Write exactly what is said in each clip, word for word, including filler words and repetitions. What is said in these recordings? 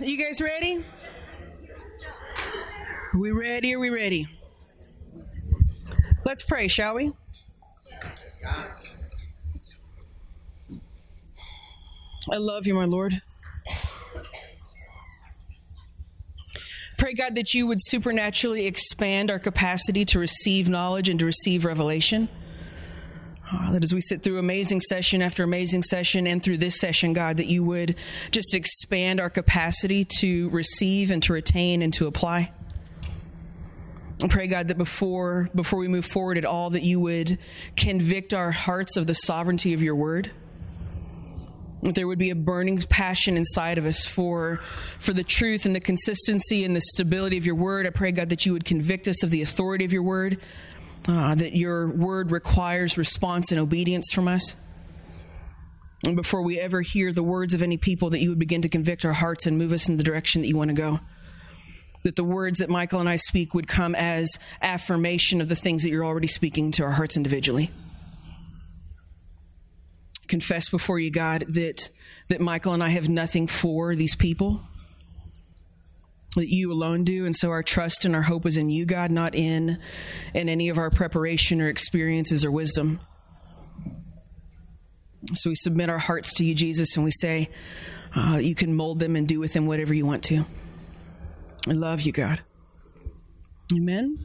You guys ready? Are we ready? Are we ready? Let's pray, shall we? I love you, my Lord. Pray, God, that you would supernaturally expand our capacity to receive knowledge and to receive revelation. Uh, that as we sit through amazing session after amazing session and through this session, God, that you would just expand our capacity to receive and to retain and to apply. I pray, God, that before, before we move forward at all, that you would convict our hearts of the sovereignty of your word. That there would be a burning passion inside of us for, for the truth and the consistency and the stability of your word. I pray, God, that you would convict us of the authority of your word. Uh, that your word requires response and obedience from us. And before we ever hear the words of any people, that you would begin to convict our hearts and move us in the direction that you want to go. That the words that Michael and I speak would come as affirmation of the things that you're already speaking to our hearts individually. Confess before you, God, that, that Michael and I have nothing for these people. That you alone do, and so our trust and our hope is in you, God, not in, in any of our preparation or experiences or wisdom. So we submit our hearts to you, Jesus, and we say uh, you can mold them and do with them whatever you want to. I love you, God. Amen?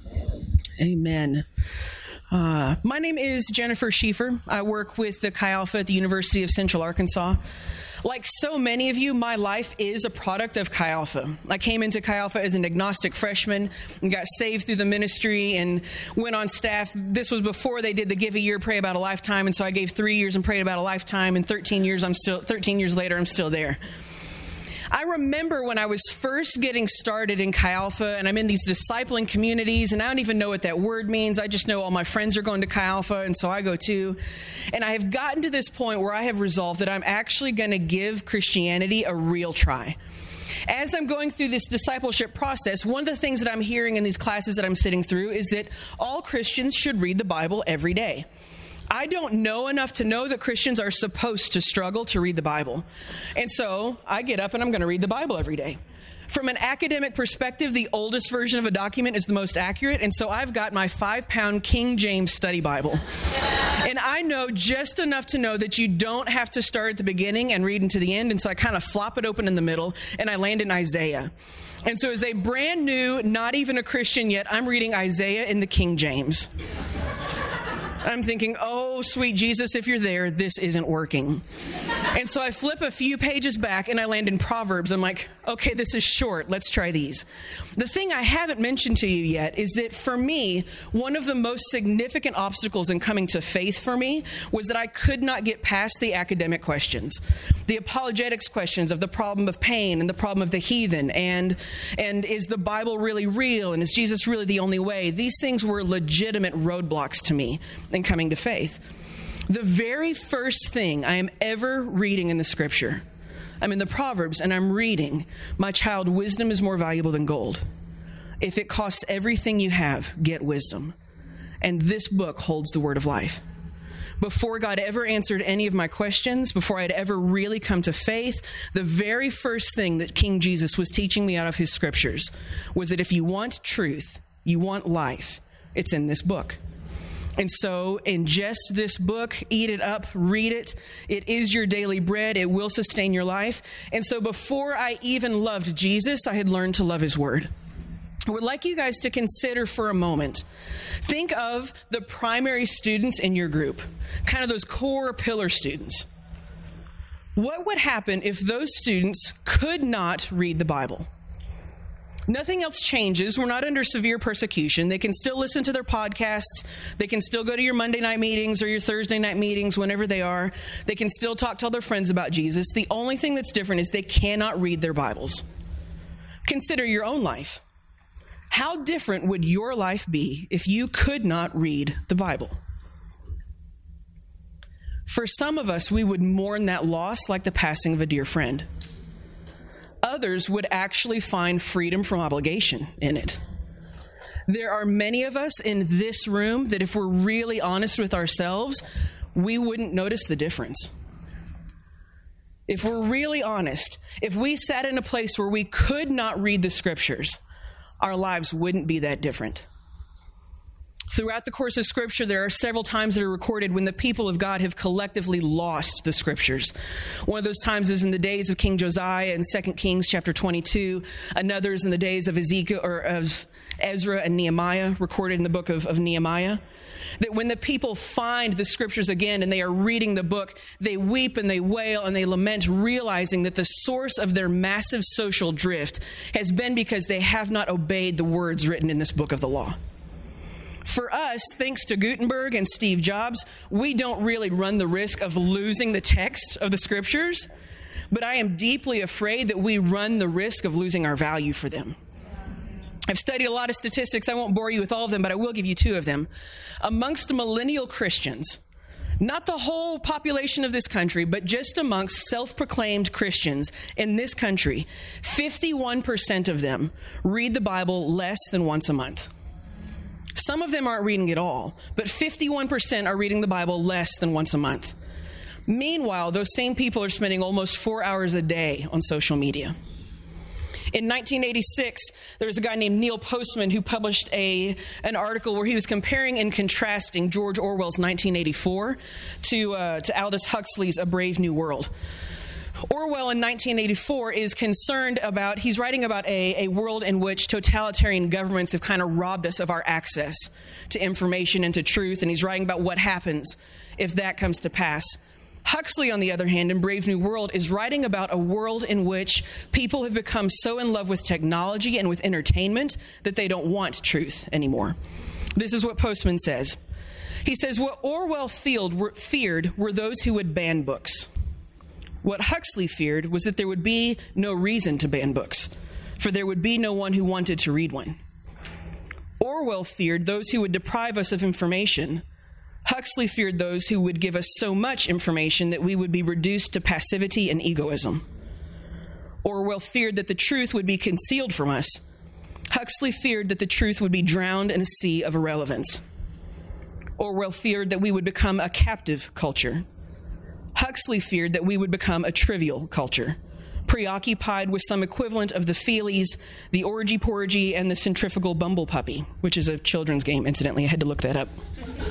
Amen. Uh, my name is Jennifer Schieffer. I work with the Chi Alpha at the University of Central Arkansas. Like so many of you, my life is a product of Chi Alpha. I came into Chi Alpha as an agnostic freshman and got saved through the ministry and went on staff. This was before they did the Give a Year, Pray About a Lifetime, and so I gave three years and prayed about a lifetime, and thirteen years, I'm still, thirteen years later, I'm still there. I remember when I was first getting started in Chi Alpha, and I'm in these discipling communities, and I don't even know what that word means. I just know all my friends are going to Chi Alpha, and so I go too. And I have gotten to this point where I have resolved that I'm actually going to give Christianity a real try. As I'm going through this discipleship process, one of the things that I'm hearing in these classes that I'm sitting through is that all Christians should read the Bible every day. I don't know enough to know that Christians are supposed to struggle to read the Bible. And so I get up and I'm going to read the Bible every day. From an academic perspective, the oldest version of a document is the most accurate. And so I've got my five-pound King James Study Bible. And I know just enough to know that you don't have to start at the beginning and read into the end. And so I kind of flop it open in the middle and I land in Isaiah. And so as a brand new, not even a Christian yet, I'm reading Isaiah in the King James. I'm thinking, oh, sweet Jesus, if you're there, this isn't working. And so I flip a few pages back and I land in Proverbs. I'm like, okay, this is short. Let's try these. The thing I haven't mentioned to you yet is that for me, one of the most significant obstacles in coming to faith for me was that I could not get past the academic questions, the apologetics questions of the problem of pain and the problem of the heathen, and, and is the Bible really real, and is Jesus really the only way? These things were legitimate roadblocks to me in coming to faith. The very first thing I am ever reading in the scripture, I'm in the Proverbs and I'm reading, my child, wisdom is more valuable than gold. If it costs everything you have, get wisdom. And this book holds the word of life. Before God ever answered any of my questions, before I'd ever really come to faith, the very first thing that King Jesus was teaching me out of his scriptures was that if you want truth, you want life, it's in this book. And so ingest this book, eat it up, read it. It is your daily bread. It will sustain your life. And so before I even loved Jesus, I had learned to love his word. I would like you guys to consider for a moment. Think of the primary students in your group, kind of those core pillar students. What would happen if those students could not read the Bible? Nothing else changes. We're not under severe persecution. They can still listen to their podcasts. They can still go to your Monday night meetings or your Thursday night meetings, whenever they are. They can still talk to all their friends about Jesus. The only thing that's different is they cannot read their Bibles. Consider your own life. How different would your life be if you could not read the Bible? For some of us, we would mourn that loss like the passing of a dear friend. Others would actually find freedom from obligation in it. There are many of us in this room that if we're really honest with ourselves, we wouldn't notice the difference. if we're really honest, if we sat in a place where we could not read the scriptures, our lives wouldn't be that different. Throughout the course of Scripture, there are several times that are recorded when the people of God have collectively lost the Scriptures. One of those times is in the days of King Josiah in Second Kings chapter twenty-two. Another is in the days of Ezekiel or of Ezra and Nehemiah, recorded in the book of, of Nehemiah. That when the people find the Scriptures again and they are reading the book, they weep and they wail and they lament, realizing that the source of their massive social drift has been because they have not obeyed the words written in this book of the law. For us, thanks to Gutenberg and Steve Jobs, we don't really run the risk of losing the text of the scriptures, but I am deeply afraid that we run the risk of losing our value for them. I've studied a lot of statistics. I won't bore you with all of them, but I will give you two of them. Amongst millennial Christians, not the whole population of this country, but just amongst self-proclaimed Christians in this country, fifty-one percent of them read the Bible less than once a month. Some of them aren't reading at all, but fifty-one percent are reading the Bible less than once a month. Meanwhile, those same people are spending almost four hours a day on social media. In nineteen eighty-six, there was a guy named Neil Postman who published a an article where he was comparing and contrasting George Orwell's nineteen eighty-four to, uh, to Aldous Huxley's A Brave New World. Orwell in nineteen eighty-four is concerned about, he's writing about a, a world in which totalitarian governments have kind of robbed us of our access to information and to truth, and he's writing about what happens if that comes to pass. Huxley, on the other hand, in Brave New World, is writing about a world in which people have become so in love with technology and with entertainment that they don't want truth anymore. This is what Postman says. He says, what Orwell feared were those who would ban books. What Huxley feared was that there would be no reason to ban books, for there would be no one who wanted to read one. Orwell feared those who would deprive us of information. Huxley feared those who would give us so much information that we would be reduced to passivity and egoism. Orwell feared that the truth would be concealed from us. Huxley feared that the truth would be drowned in a sea of irrelevance. Orwell feared that we would become a captive culture. Huxley feared that we would become a trivial culture, preoccupied with some equivalent of the Feelies, the Orgy-Porgy, and the Centrifugal Bumble Puppy, which is a children's game, incidentally. I had to look that up.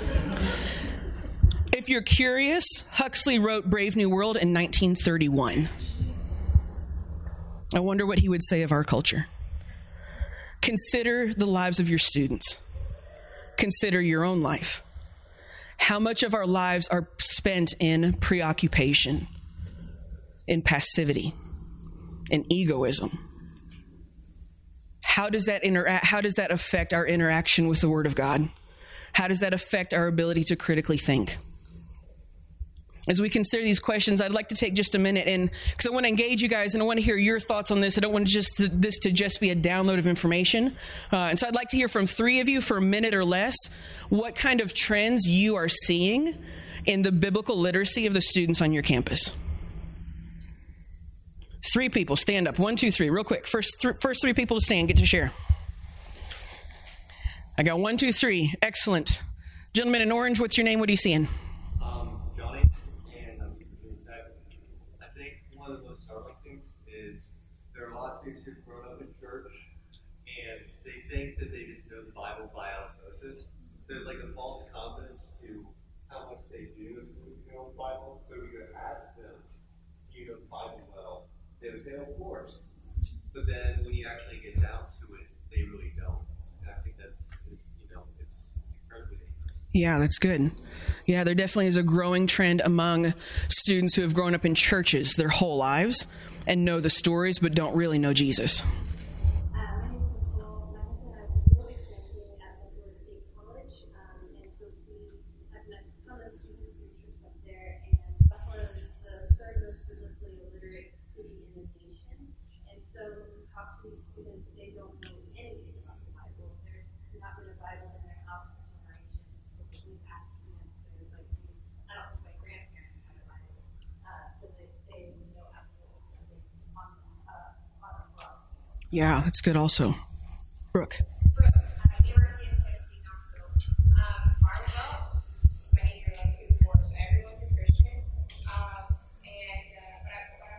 If you're curious, Huxley wrote Brave New World in nineteen thirty-one. I wonder what he would say of our culture. Consider the lives of your students. Consider your own life. How much of our lives are spent in preoccupation, in passivity, in egoism? How does that interact? How does that affect our interaction with the Word of God? How does that affect our ability to critically think? As we consider these questions, I'd like to take just a minute and because I want to engage you guys and I want to hear your thoughts on this. I don't want just this to just be a download of information. Uh, and so I'd like to hear from three of you for a minute or less what kind of trends you are seeing in the biblical literacy of the students on your campus. Three people, stand up. One, two, three, real quick. First, th- first three people to stand, get to share. I got one, two, three. Excellent. Gentleman in orange, what's your name? What are you seeing? Students who've grown up in church and they think that they just know the Bible by osmosis. There's like a false confidence to how much they do know the Bible. But when you ask them, do you know the Bible well? They would say, of course. But then when you actually get down to it, they really don't. And I think that's, you know, it's incredibly dangerous. Yeah, that's good. Yeah, there definitely is a growing trend among students who have grown up in churches their whole lives and know the stories but don't really know Jesus. Uh, my name is Nicole. My husband and I were really connecting at Florida State College, um, and so we have met some of the students and troops up there, and Buffalo is the third most biblically illiterate city in the nation. And so when we talk to these students, they don't know anything about the Bible. There's not been a Bible in their house for generations. So we've asked students, they're like, I don't think my grandparents had a Bible, uh, so that they know absolutely nothing on, uh, on the books. Yeah, that's good also. Brooke. Brooke, uh, University of Tennessee, Knoxville. Um, Marvel, many here like you before, so everyone's a Christian. Um, and uh, but I, what I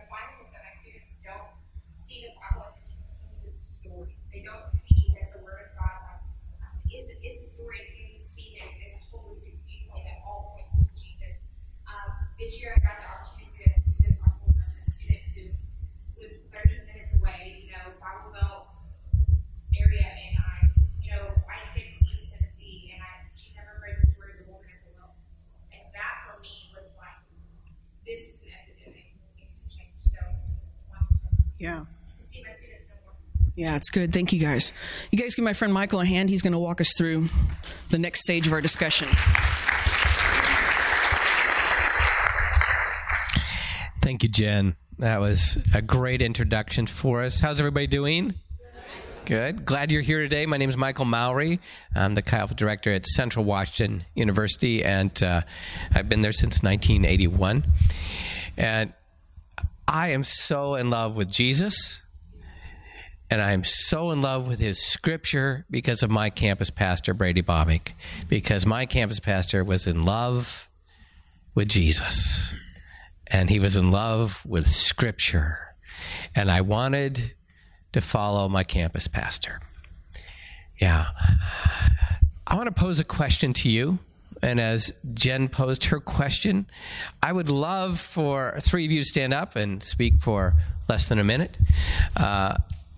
don't see that the Word of God like, um, is is a story that can be seen as, as a holistic viewpoint that all points to Jesus. Um, this year, I got the opportunity to do this on a student who lived thirty minutes away, you know, Bible Belt area, and I, you know, I came from East Tennessee, and I she never heard this word, the woman at the well, and that for me was like, this is an epidemic. This needs to change. So, I wanted to Yeah. see my students no more. Yeah, it's good. Thank you, guys. You guys give my friend Michael a hand. He's going to walk us through the next stage of our discussion. Thank you, Jen. That was a great introduction for us. How's everybody doing? Good. Glad you're here today. My name is Michael Mowry. I'm the Chi Alpha Director at Central Washington University, and uh, I've been there since nineteen eighty-one. And I am so in love with Jesus, and I am so in love with his scripture because of my campus pastor, Brady Bobick, because my campus pastor was in love with Jesus, and he was in love with scripture, and I wanted to follow my campus pastor. Yeah. I want to pose a question to you. And as Jen posed her question, I would love for three of you to stand up and speak for less than a minute. Uh,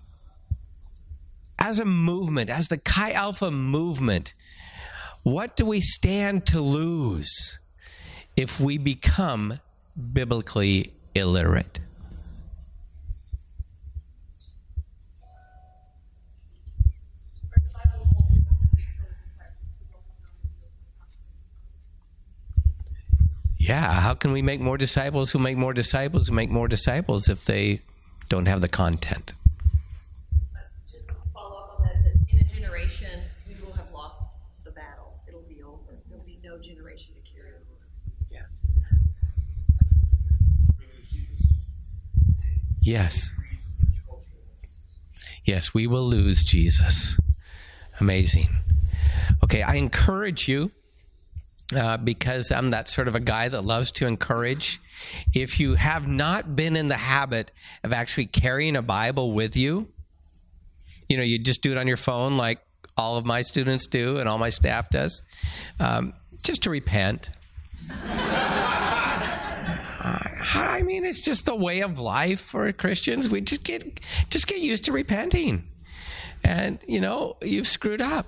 as a movement, as the Chi Alpha movement, what do we stand to lose if we become biblically illiterate? Yeah, how can we make more disciples who make more disciples who make more disciples if they don't have the content? Just to follow up on that, that in a generation, we will have lost the battle. It'll be over. There'll be no generation to carry it. Yes. Yes. Yes, we will lose Jesus. Amazing. Okay, I encourage you, Uh, because I'm that sort of a guy that loves to encourage. If you have not been in the habit of actually carrying a Bible with you, you know, you just do it on your phone like all of my students do and all my staff does, um, just to repent. I mean, it's just the way of life for Christians. We just get just get used to repenting. And, you know, you've screwed up.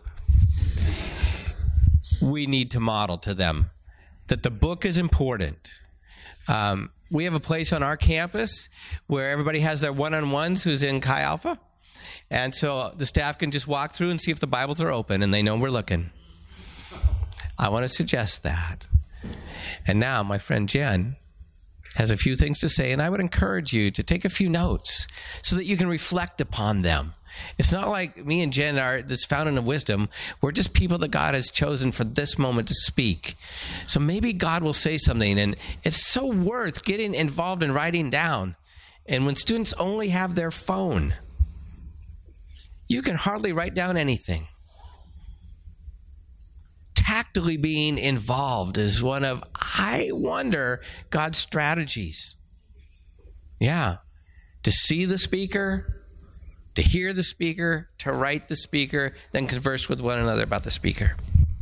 We need to model to them that the book is important. Um, we have a place on our campus where everybody has their one-on-ones who's in Chi Alpha. And so the staff can just walk through and see if the Bibles are open, and they know we're looking. I want to suggest that. And now my friend Jen has a few things to say, and I would encourage you to take a few notes so that you can reflect upon them. It's not like me and Jen are this fountain of wisdom. We're just people that God has chosen for this moment to speak. So maybe God will say something, and it's so worth getting involved in writing down. And when students only have their phone, you can hardly write down anything. Tactily being involved is one of, I wonder, God's strategies. Yeah. To see the speaker, to hear the speaker, to write the speaker, then converse with one another about the speaker.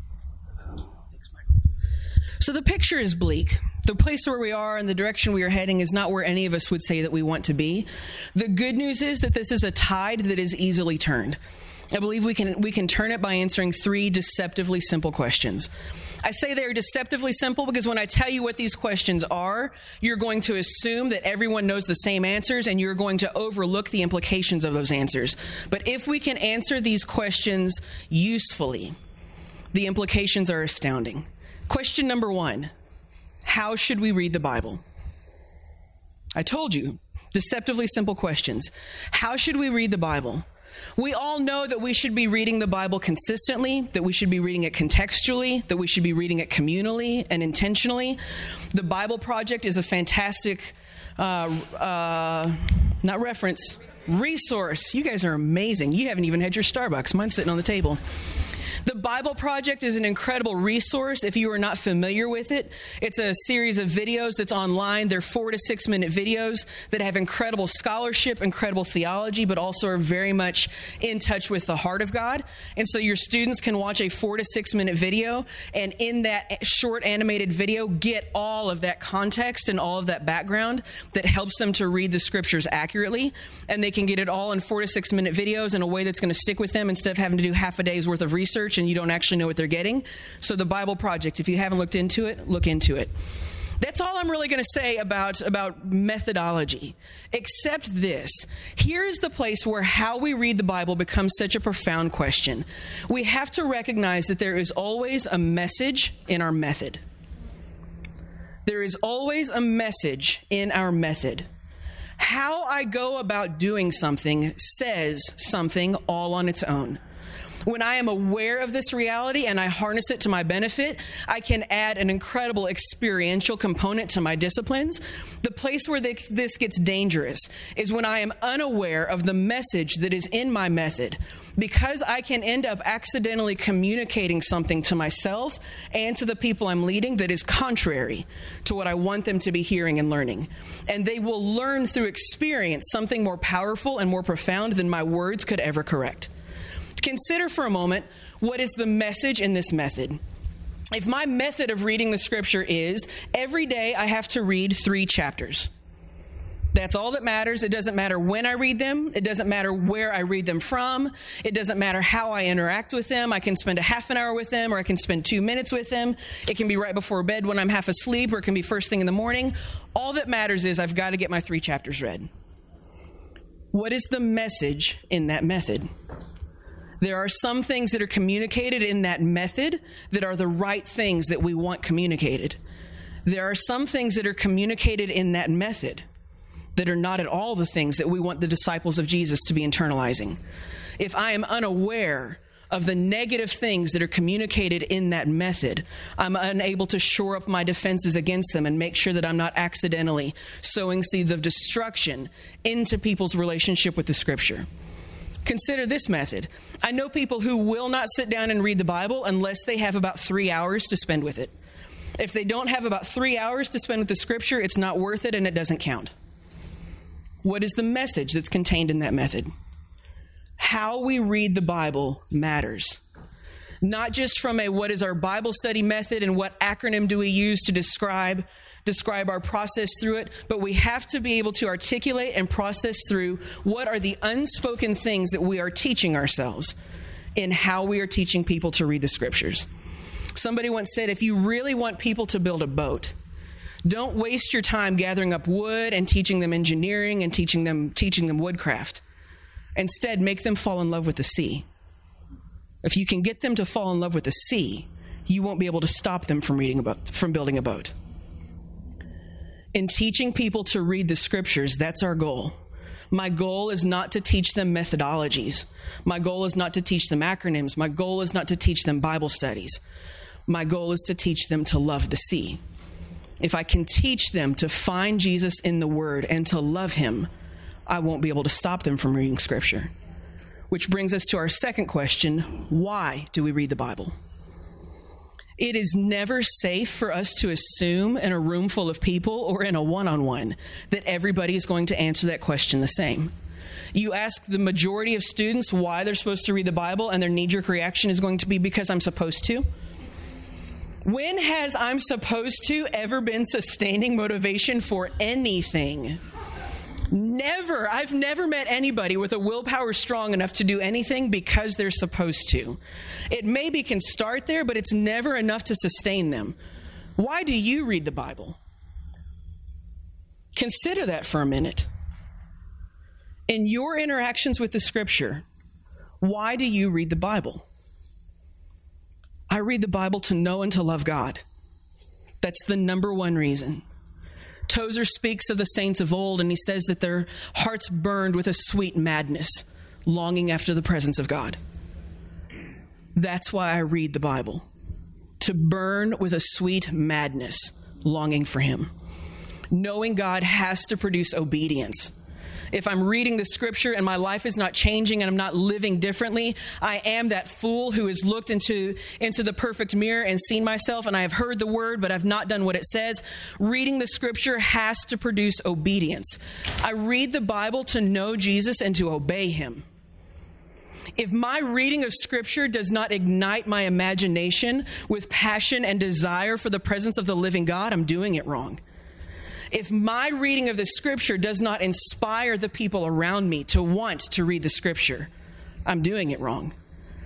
So the picture is bleak. The place where we are and the direction we are heading is not where any of us would say that we want to be. The good news is that this is a tide that is easily turned. I believe we can we can turn it by answering three deceptively simple questions. I say they are deceptively simple because when I tell you what these questions are, you're going to assume that everyone knows the same answers, and you're going to overlook the implications of those answers. But if we can answer these questions usefully, the implications are astounding. Question number one, how should we read the Bible? I told you, deceptively simple questions. How should we read the Bible? We all know that we should be reading the Bible consistently, that we should be reading it contextually, that we should be reading it communally and intentionally. The Bible Project is a fantastic, uh, uh, not reference, resource. You guys are amazing. You haven't even had your Starbucks. Mine's sitting on the table. The Bible Project is an incredible resource if you are not familiar with it. It's a series of videos that's online. They're four to six minute videos that have incredible scholarship, incredible theology, but also are very much in touch with the heart of God. And so your students can watch a four to six minute video, and in that short animated video, get all of that context and all of that background that helps them to read the scriptures accurately. And they can get it all in four to six minute videos in a way that's going to stick with them instead of having to do half a day's worth of research and you don't actually know what they're getting. So the Bible Project, if you haven't looked into it, look into it. That's all I'm really going to say about, about methodology, except this. Here's the place where how we read the Bible becomes such a profound question. We have to recognize that there is always a message in our method. There is always a message in our method. How I go about doing something says something all on its own. When I am aware of this reality and I harness it to my benefit, I can add an incredible experiential component to my disciplines. The place where this gets dangerous is when I am unaware of the message that is in my method, because I can end up accidentally communicating something to myself and to the people I'm leading that is contrary to what I want them to be hearing and learning. And they will learn through experience something more powerful and more profound than my words could ever correct. Consider for a moment, what is the message in this method? If my method of reading the scripture is every day I have to read three chapters. That's all that matters. It doesn't matter when I read them. It doesn't matter where I read them from. It doesn't matter how I interact with them. I can spend a half an hour with them, or I can spend two minutes with them. It can be right before bed when I'm half asleep, or it can be first thing in the morning. All that matters is I've got to get my three chapters read. What is the message in that method? There are some things that are communicated in that method that are the right things that we want communicated. There are some things that are communicated in that method that are not at all the things that we want the disciples of Jesus to be internalizing. If I am unaware of the negative things that are communicated in that method, I'm unable to shore up my defenses against them and make sure that I'm not accidentally sowing seeds of destruction into people's relationship with the scripture. Consider this method. I know people who will not sit down and read the Bible unless they have about three hours to spend with it. If they don't have about three hours to spend with the scripture, it's not worth it and it doesn't count. What is the message that's contained in that method? How we read the Bible matters. Not just from a what is our Bible study method and what acronym do we use to describe describe our process through it, but we have to be able to articulate and process through what are the unspoken things that we are teaching ourselves in how we are teaching people to read the scriptures. Somebody once said, if you really want people to build a boat, don't waste your time gathering up wood and teaching them engineering and teaching them teaching them woodcraft. Instead, make them fall in love with the sea. If you can get them to fall in love with the sea, you won't be able to stop them from reading a boat, from building a boat. In teaching people to read the scriptures, that's our goal. My goal is not to teach them methodologies. My goal is not to teach them acronyms. My goal is not to teach them Bible studies. My goal is to teach them to love the sea. If I can teach them to find Jesus in the Word and to love Him, I won't be able to stop them from reading Scripture. Which brings us to our second question: why do we read the Bible? It is never safe for us to assume in a room full of people or in a one-on-one that everybody is going to answer that question the same. You ask the majority of students why they're supposed to read the Bible, and their knee-jerk reaction is going to be because I'm supposed to. When has I'm supposed to ever been sustaining motivation for anything? Never. I've never met anybody with a willpower strong enough to do anything because they're supposed to. It maybe can start there, but it's never enough to sustain them. Why do you read the Bible? Consider that for a minute. In your interactions with the Scripture, why do you read the Bible? I read the Bible to know and to love God. That's the number one reason. Tozer speaks of the saints of old, and he says that their hearts burned with a sweet madness, longing after the presence of God. That's why I read the Bible, to burn with a sweet madness, longing for Him. Knowing God has to produce obedience. if I'm reading the scripture and my life is not changing and I'm not living differently, I am that fool who has looked into, into the perfect mirror and seen myself, and I have heard the word, but I've not done what it says. Reading the scripture has to produce obedience. I read the Bible to know Jesus and to obey him. If my reading of scripture does not ignite my imagination with passion and desire for the presence of the living God, I'm doing it wrong. If my reading of the scripture does not inspire the people around me to want to read the scripture, I'm doing it wrong.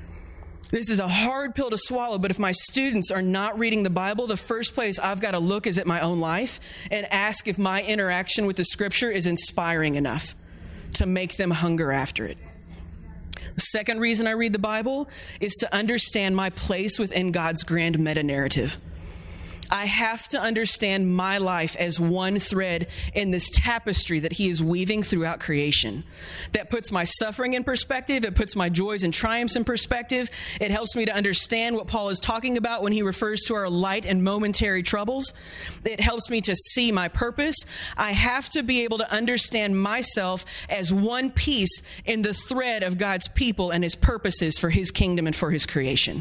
This is a hard pill to swallow, but if my students are not reading the Bible, the first place I've got to look is at my own life and ask if my interaction with the scripture is inspiring enough to make them hunger after it. The second reason I read the Bible is to understand my place within God's grand meta-narrative. I have to understand my life as one thread in this tapestry that he is weaving throughout creation. That puts my suffering in perspective. It puts my joys and triumphs in perspective. It helps me to understand what Paul is talking about when he refers to our light and momentary troubles. It helps me to see my purpose. I have to be able to understand myself as one piece in the thread of God's people and his purposes for his kingdom and for his creation.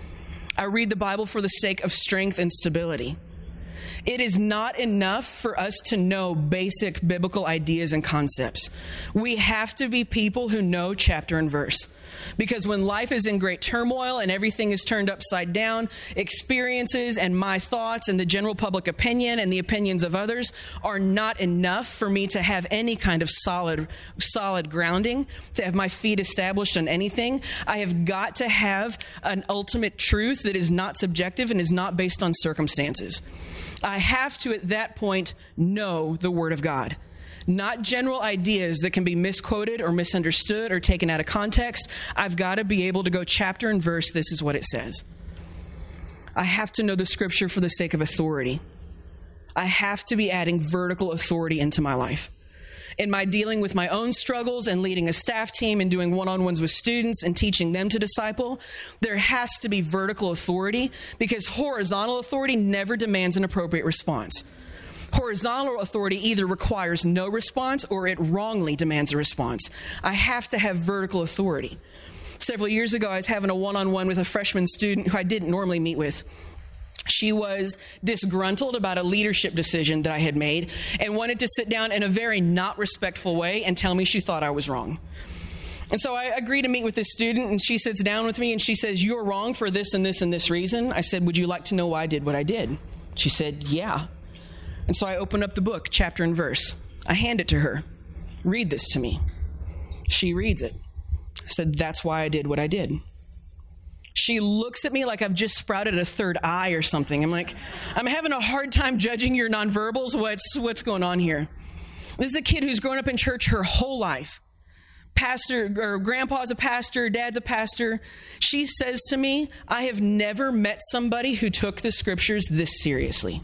I read the Bible for the sake of strength and stability. It is not enough for us to know basic biblical ideas and concepts. We have to be people who know chapter and verse. Because when life is in great turmoil and everything is turned upside down, experiences and my thoughts and the general public opinion and the opinions of others are not enough for me to have any kind of solid, solid grounding, to have my feet established on anything. I have got to have an ultimate truth that is not subjective and is not based on circumstances. I have to, at that point, know the Word of God. Not general ideas that can be misquoted or misunderstood or taken out of context. I've got to be able to go chapter and verse, this is what it says. I have to know the scripture for the sake of authority. I have to be adding vertical authority into my life. In my dealing with my own struggles and leading a staff team and doing one-on-ones with students and teaching them to disciple, there has to be vertical authority because horizontal authority never demands an appropriate response. Horizontal authority either requires no response or it wrongly demands a response. I have to have vertical authority. Several years ago, I was having a one-on-one with a freshman student who I didn't normally meet with. She was disgruntled about a leadership decision that I had made and wanted to sit down in a very not respectful way and tell me she thought I was wrong. And so I agreed to meet with this student, and she sits down with me and she says, "You're wrong for this and this and this reason." I said, "Would you like to know why I did what I did?" She said, "Yeah." And so I opened up the book, chapter and verse. I hand it to her. "Read this to me." She reads it. I said, "That's why I did what I did." She looks at me like I've just sprouted a third eye or something. I'm like, "I'm having a hard time judging your nonverbals. What's, what's going on here?" This is a kid who's grown up in church her whole life. Pastor, or grandpa's a pastor, dad's a pastor. She says to me, "I have never met somebody who took the scriptures this seriously."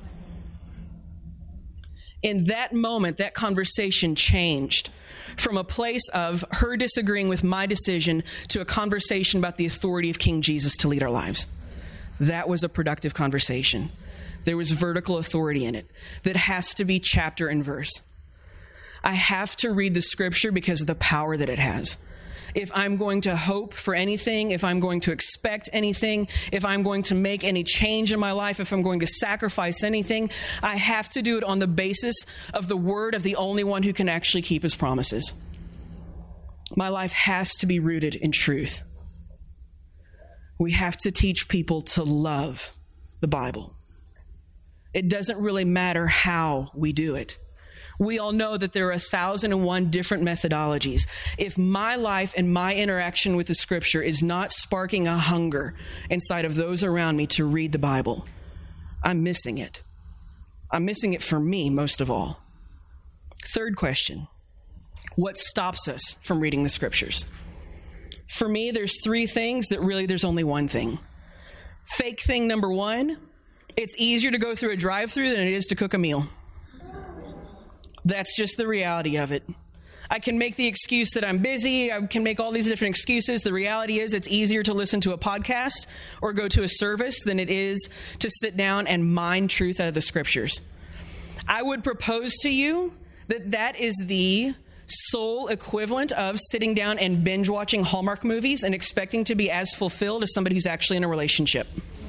In that moment, that conversation changed from a place of her disagreeing with my decision to a conversation about the authority of King Jesus to lead our lives. That was a productive conversation. There was vertical authority in it that has to be chapter and verse. I have to read the scripture because of the power that it has. If I'm going to hope for anything, if I'm going to expect anything, if I'm going to make any change in my life, if I'm going to sacrifice anything, I have to do it on the basis of the word of the only one who can actually keep his promises. My life has to be rooted in truth. We have to teach people to love the Bible. It doesn't really matter how we do it. We all know that there are a thousand and one different methodologies. If my life and my interaction with the scripture is not sparking a hunger inside of those around me to read the Bible, I'm missing it. I'm missing it for me most of all. Third question, what stops us from reading the scriptures? For me, there's three things that really there's only one thing. Fake thing number one, it's easier to go through a drive-thru than it is to cook a meal. That's just the reality of it. I can make the excuse that I'm busy. I can make all these different excuses. The reality is it's easier to listen to a podcast or go to a service than it is to sit down and mine truth out of the scriptures. I would propose to you that that is the soul equivalent of sitting down and binge watching Hallmark movies and expecting to be as fulfilled as somebody who's actually in a relationship.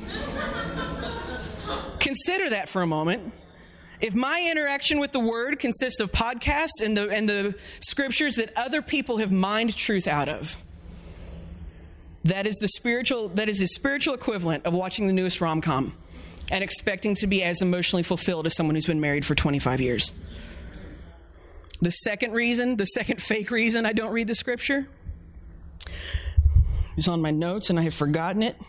Consider that for a moment. If my interaction with the Word consists of podcasts and the, and the scriptures that other people have mined truth out of, that is the spiritual, that is the spiritual equivalent of watching the newest rom-com and expecting to be as emotionally fulfilled as someone who's been married for twenty-five years. The second reason, the second fake reason I don't read the scripture is on my notes and I have forgotten it.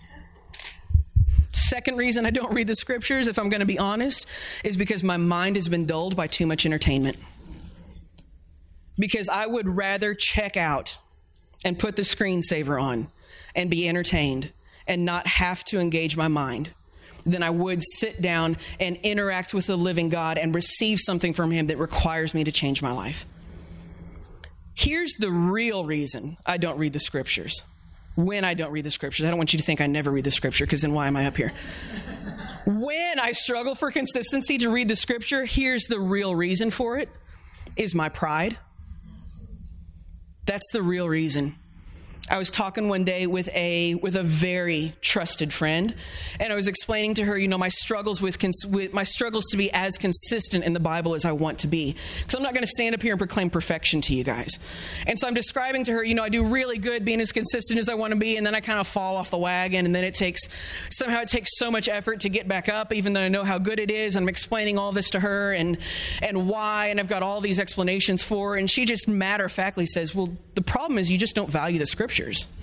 Second reason I don't read the scriptures, if I'm going to be honest, is because my mind has been dulled by too much entertainment. Because I would rather check out and put the screensaver on and be entertained and not have to engage my mind than I would sit down and interact with the living God and receive something from him that requires me to change my life. Here's the real reason I don't read the scriptures. When I don't read the scriptures. I don't want you to think I never read the scripture, because then why am I up here? When I struggle for consistency to read the scripture, here's the real reason for it, is my pride. That's the real reason. I was talking one day with a with a very trusted friend, and I was explaining to her, you know, my struggles with, cons- with my struggles to be as consistent in the Bible as I want to be, because I'm not going to stand up here and proclaim perfection to you guys. And so I'm describing to her, you know, I do really good being as consistent as I want to be, and then I kind of fall off the wagon, and then it takes somehow it takes so much effort to get back up, even though I know how good it is. And I'm explaining all this to her and and why, and I've got all these explanations for her, and she just matter-of-factly says, well, the problem is you just don't value the scriptures.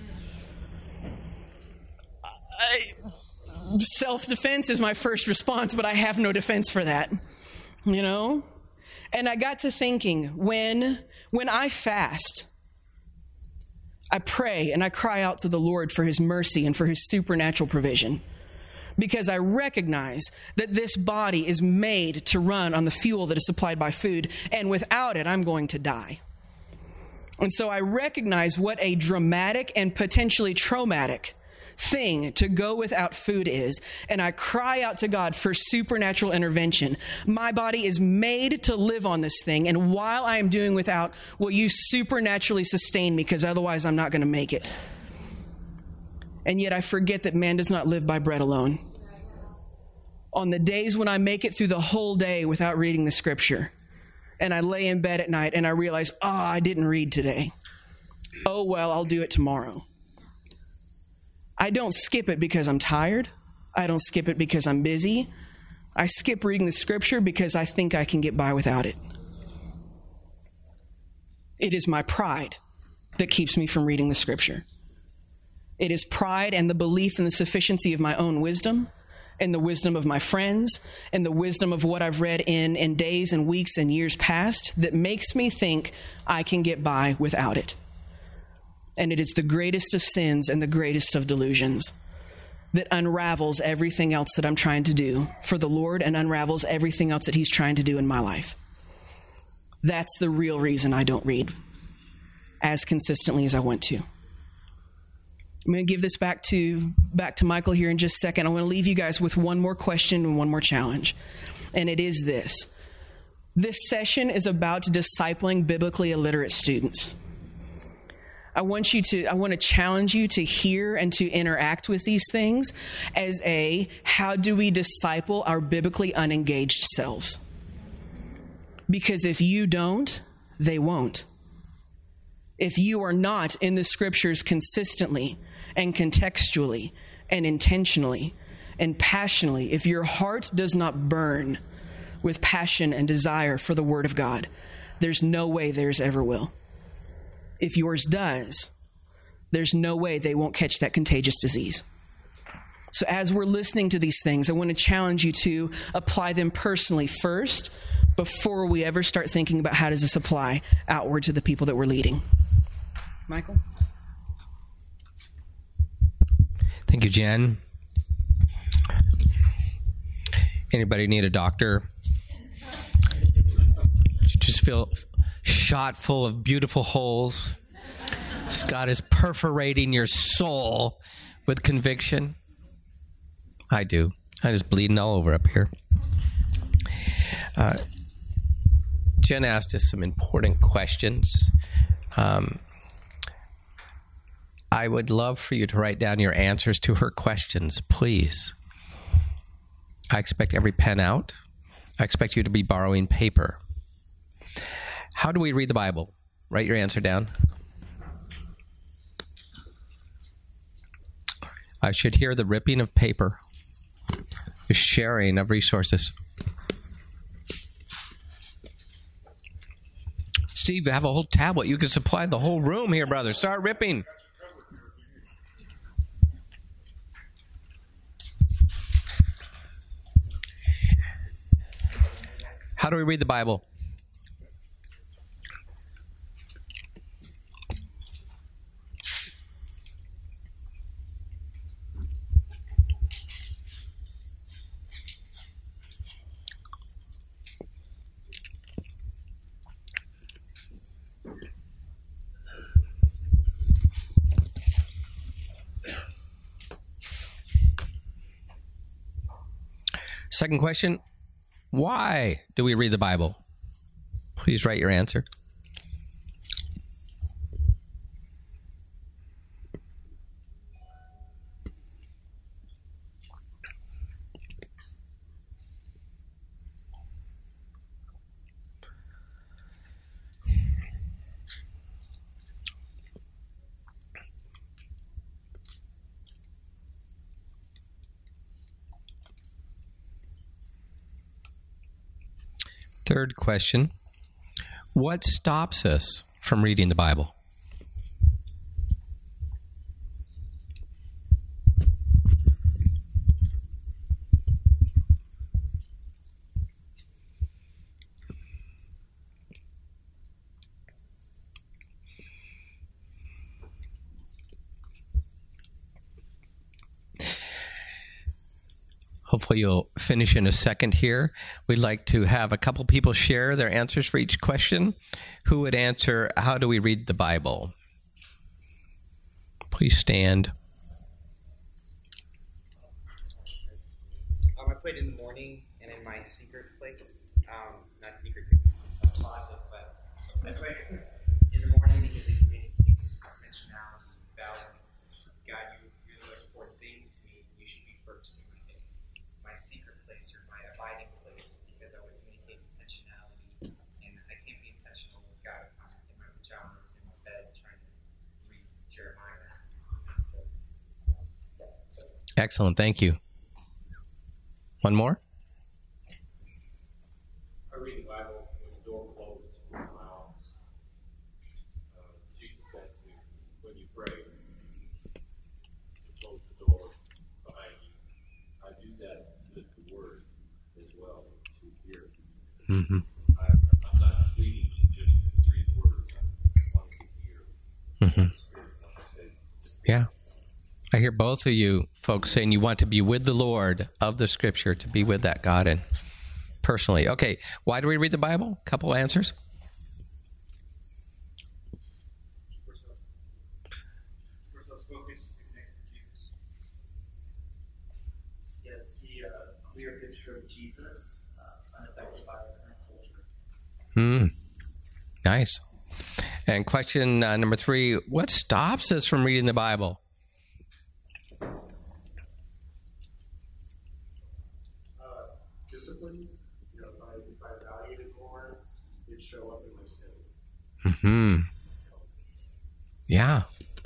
I, self-defense is my first response, but I have no defense for that, you know? And I got to thinking, when, when I fast, I pray and I cry out to the Lord for his mercy and for his supernatural provision, because I recognize that this body is made to run on the fuel that is supplied by food, and without it, I'm going to die. And so I recognize what a dramatic and potentially traumatic thing to go without food is, and I cry out to God for supernatural intervention. My body is made to live on this thing, and while I am doing without, will you supernaturally sustain me, because otherwise I'm not going to make it. And yet I forget that man does not live by bread alone. On the days when I make it through the whole day without reading the scripture, and I lay in bed at night and I realize, ah, oh, I didn't read today. Oh, well, I'll do it tomorrow. I don't skip it because I'm tired. I don't skip it because I'm busy. I skip reading the scripture because I think I can get by without it. It is my pride that keeps me from reading the scripture. It is pride and the belief in the sufficiency of my own wisdom, and the wisdom of my friends, and the wisdom of what I've read in, in days and weeks and years past that makes me think I can get by without it. And it is the greatest of sins and the greatest of delusions that unravels everything else that I'm trying to do for the Lord, and unravels everything else that he's trying to do in my life. That's the real reason I don't read as consistently as I want to. I'm going to give this back to back to Michael here in just a second. I want to leave you guys with one more question and one more challenge. And it is this. This session is about discipling biblically illiterate students. I want you to, I want to challenge you to hear and to interact with these things as a, how do we disciple our biblically unengaged selves? Because if you don't, they won't. If you are not in the scriptures consistently and contextually and intentionally and passionately, if your heart does not burn with passion and desire for the Word of God, there's no way theirs ever will. If yours does, there's no way they won't catch that contagious disease. So as we're listening to these things, I want to challenge you to apply them personally first before we ever start thinking about how does this apply outward to the people that we're leading. Michael? Thank you, Jen. Anybody need a doctor? You just feel shot full of beautiful holes. God is perforating your soul with conviction. I do. I'm just bleeding all over up here. Uh, Jen asked us some important questions. Um, I would love for you to write down your answers to her questions, please. I expect every pen out. I expect you to be borrowing paper. How do we read the Bible? Write your answer down. I should hear the ripping of paper, the sharing of resources. Steve, you have a whole tablet. You can supply the whole room here, brother. Start ripping. How do we read the Bible? Second question, why do we read the Bible? Please write your answer. Third question, what stops us from reading the Bible? Hopefully you'll finish in a second here. We'd like to have a couple people share their answers for each question. Who would answer, how do we read the Bible? Please stand. Um, I played in the morning and in my secret place. Um, not secret, it's a closet, but I pray in the morning because it communicates intentionality, value. God, you, you're the most important thing to me. You should be first in my day. My secret place or my abiding place because I would communicate intentionality, and I can't be intentional with God if I'm in my pajamas in my bed trying to read Jeremiah. So, so. Excellent, thank you. One more? I read the Bible with the door closed in my house. Uh, Jesus said to, when you pray, to close the door behind you. I do that with the Word as well, to hear. Mm-hmm. I, I'm not reading to just read words. I want to hear. Mm-hmm. Spirit, like I said. Yeah. I hear both of you folks saying you want to be with the Lord of the Scripture, to be with that God and personally. Okay, why do we read the Bible? A couple answers. We're so focused to connect to Jesus. Yeah, see a clear picture of Jesus, uh, unaffected by our current culture. Hmm. Nice. And question uh, number three, what stops us from reading the Bible? Discipline, you know, if I, if I valued it more, it'd show up in my study. Hmm. Yeah.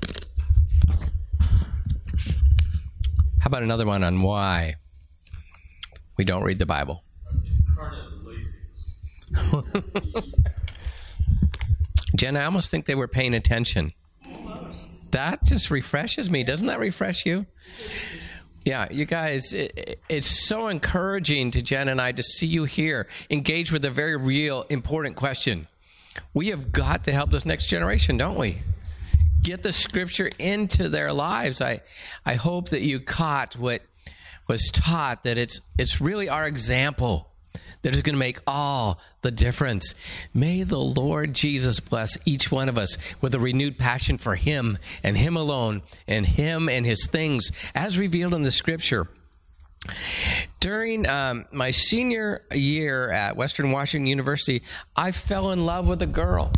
How about another one on why we don't read the Bible? Incarnate laziness. Jen, I almost think they were paying attention. That just refreshes me. Doesn't that refresh you? Yeah, you guys, it, it's so encouraging to Jen and I to see you here, engaged with a very real, important question. We have got to help this next generation, don't we? Get the Scripture into their lives. I, I hope that you caught what was taught, that it's it's really our example that is going to make all the difference. May the Lord Jesus bless each one of us with a renewed passion for Him and Him alone and Him and His things as revealed in the Scripture. During um, my senior year at Western Washington University, I fell in love with a girl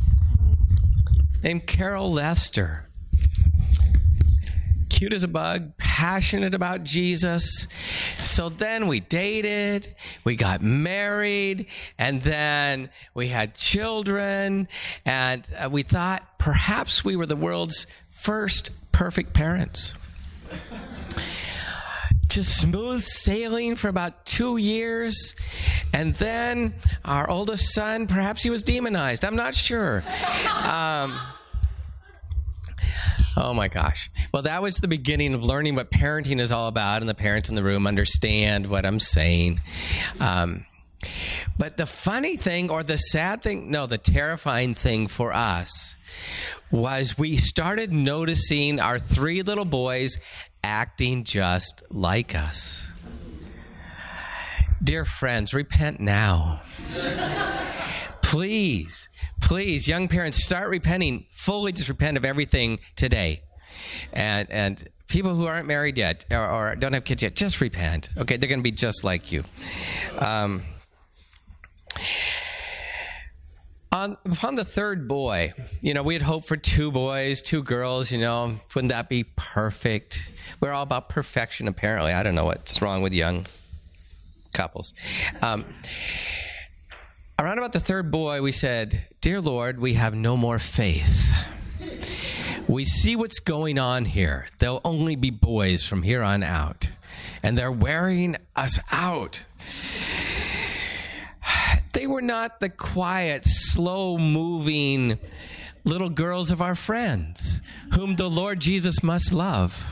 named Carol Lester. Cute as a bug, passionate about Jesus. So then we dated, we got married, and then we had children, and uh, we thought perhaps we were the world's first perfect parents. Just smooth sailing for about two years, and then our oldest son, perhaps he was demonized, I'm not sure. Um, Oh my gosh. Well, that was the beginning of learning what parenting is all about, and the parents in the room understand what I'm saying. Um, but the funny thing, or the sad thing, no, the terrifying thing for us was we started noticing our three little boys acting just like us. Dear friends, repent now. Please, please, young parents, start repenting. Fully just repent of everything today. And and people who aren't married yet or, or don't have kids yet, just repent. Okay, they're going to be just like you. Um, on, upon the third boy, you know, we had hoped for two boys, two girls, you know. Wouldn't that be perfect? We're all about perfection, apparently. I don't know what's wrong with young couples. Um Around about the third boy, we said, Dear Lord, we have no more faith. We see what's going on here. There'll only be boys from here on out. And they're wearing us out. They were not the quiet, slow-moving little girls of our friends, whom the Lord Jesus must love.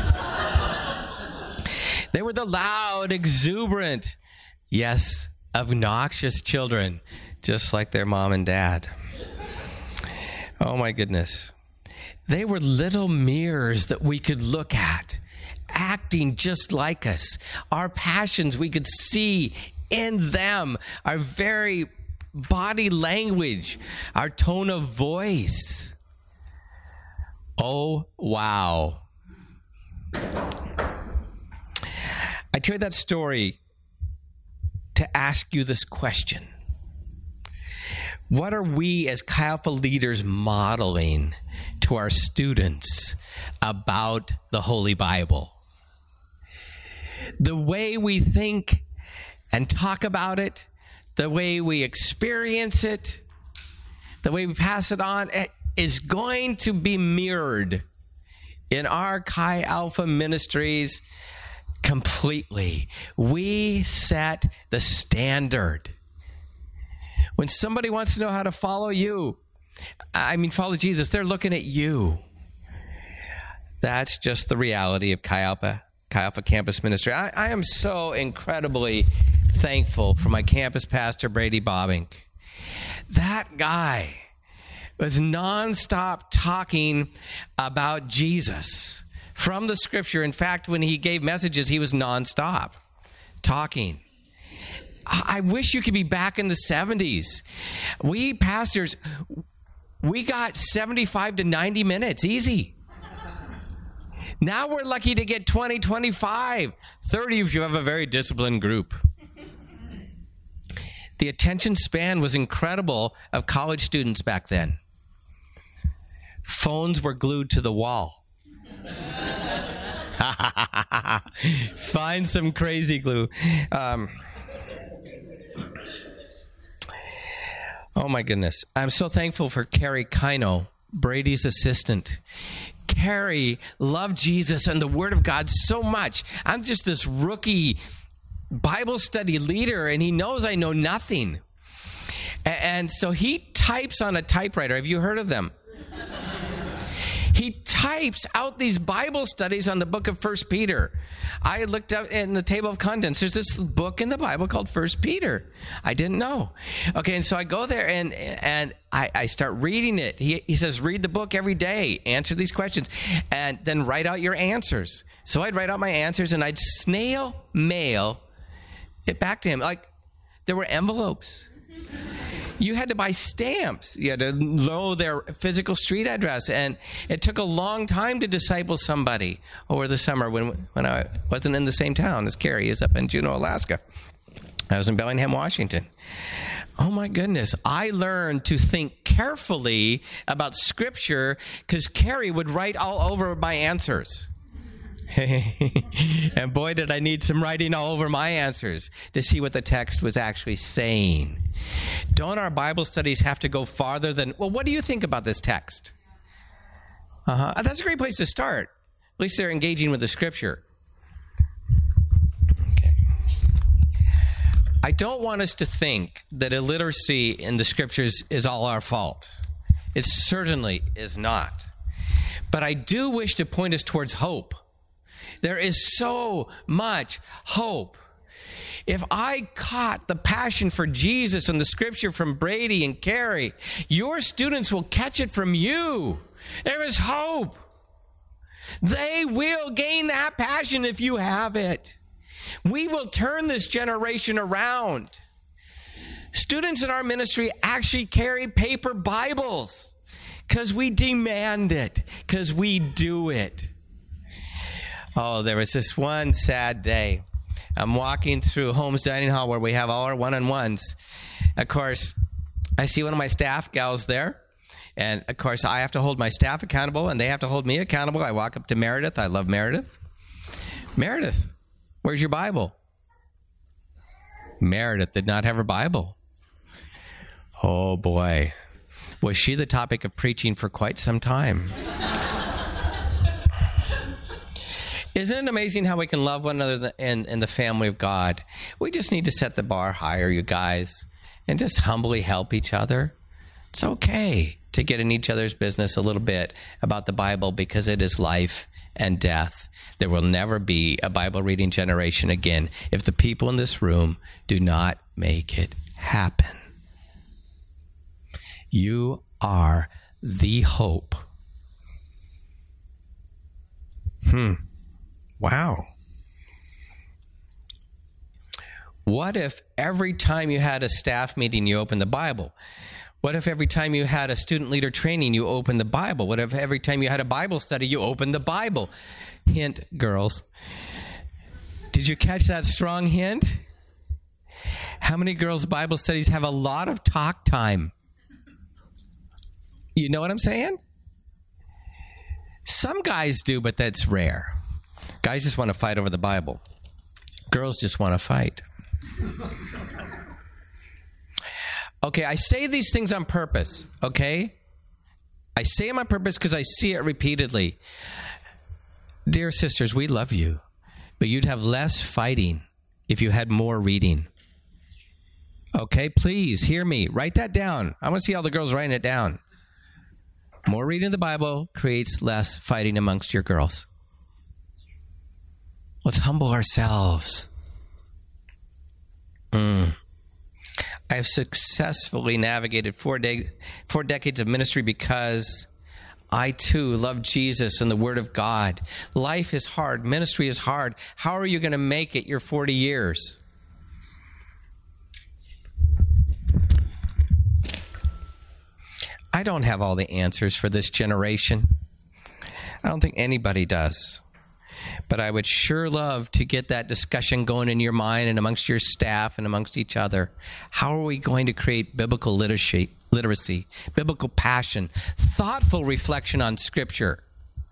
They were the loud, exuberant, yes, obnoxious children, just like their mom and dad. Oh my goodness. They were little mirrors that we could look at, acting just like us. Our passions we could see in them, our very body language, our tone of voice. Oh, wow. I tell you that story to ask you this question. What are we as Chi Alpha leaders modeling to our students about the Holy Bible? The way we think and talk about it, the way we experience it, the way we pass it on, it is going to be mirrored in our Chi Alpha ministries completely. We set the standard. When somebody wants to know how to follow you, I mean follow Jesus, they're looking at you. That's just the reality of Chi Alpha, Chi Alpha Campus Ministry. I, I am so incredibly thankful for my campus pastor, Brady Bobbink. That guy was nonstop talking about Jesus from the scripture. In fact, when he gave messages, he was nonstop talking. I wish you could be back in the seventies. We pastors, we got seventy-five to ninety minutes, easy. Now we're lucky to get twenty, twenty-five, thirty if you have a very disciplined group. The attention span was incredible of college students back then. Phones were glued to the wall. Find some crazy glue. Um, oh my goodness. I'm so thankful for Carrie Kino, Brady's assistant. Carrie loved Jesus and the Word of God so much. I'm just this rookie Bible study leader, and he knows I know nothing. And so he types on a typewriter. Have you heard of them? He types out these Bible studies on the book of First Peter. I looked up in the table of contents. There's this book in the Bible called First Peter. I didn't know. Okay, and so I go there and and I, I start reading it. He, he says, read the book every day. Answer these questions. And then write out your answers. So I'd write out my answers and I'd snail mail it back to him. Like, there were envelopes. You had to buy stamps. You had to know their physical street address. And it took a long time to disciple somebody over the summer when, when I wasn't in the same town as Carrie is up in Juneau, Alaska. I was in Bellingham, Washington. Oh, my goodness. I learned to think carefully about Scripture because Carrie would write all over my answers. And boy, did I need some writing all over my answers to see what the text was actually saying. Don't our Bible studies have to go farther than, well, what do you think about this text? Uh-huh. That's a great place to start. At least they're engaging with the Scripture. Okay. I don't want us to think that illiteracy in the Scriptures is all our fault. It certainly is not. But I do wish to point us towards hope. There is so much hope. If I caught the passion for Jesus and the Scripture from Brady and Carrie, your students will catch it from you. There is hope. They will gain that passion if you have it. We will turn this generation around. Students in our ministry actually carry paper Bibles because we demand it, because we do it. Oh, there was this one sad day. I'm walking through Holmes Dining Hall where we have all our one-on-ones. Of course, I see one of my staff gals there. And, of course, I have to hold my staff accountable, and they have to hold me accountable. I walk up to Meredith. I love Meredith. Meredith, where's your Bible? Meredith did not have her Bible. Oh, boy. Was she the topic of preaching for quite some time? Isn't it amazing how we can love one another in, in the family of God? We just need to set the bar higher, you guys, and just humbly help each other. It's okay to get in each other's business a little bit about the Bible because it is life and death. There will never be a Bible reading generation again if the people in this room do not make it happen. You are the hope. Hmm. Wow. What if every time you had a staff meeting, you opened the Bible? What if every time you had a student leader training, you opened the Bible? What if every time you had a Bible study, you opened the Bible? Hint, girls. Did you catch that strong hint? How many girls' Bible studies have a lot of talk time? You know what I'm saying? Some guys do, but that's rare. Guys just want to fight over the Bible. Girls just want to fight. Okay, I say these things on purpose, okay? I say them on purpose because I see it repeatedly. Dear sisters, we love you, but you'd have less fighting if you had more reading. Okay, please hear me. Write that down. I want to see all the girls writing it down. More reading of the Bible creates less fighting amongst your girls. Let's humble ourselves. Mm. I have successfully navigated four, de- four decades of ministry because I, too, love Jesus and the Word of God. Life is hard. Ministry is hard. How are you going to make it your forty years? I don't have all the answers for this generation. I don't think anybody does. But I would sure love to get that discussion going in your mind and amongst your staff and amongst each other. How are we going to create biblical literacy, literacy, biblical passion, thoughtful reflection on Scripture?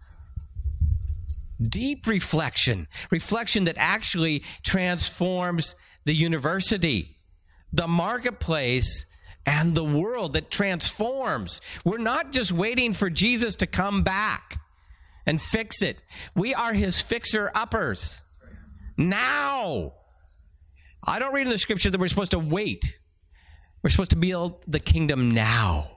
Deep reflection, reflection that actually transforms the university, the marketplace, and the world, that transforms. We're not just waiting for Jesus to come back and fix it. We are his fixer-uppers. Now. I don't read in the Scripture that we're supposed to wait. We're supposed to build the kingdom now.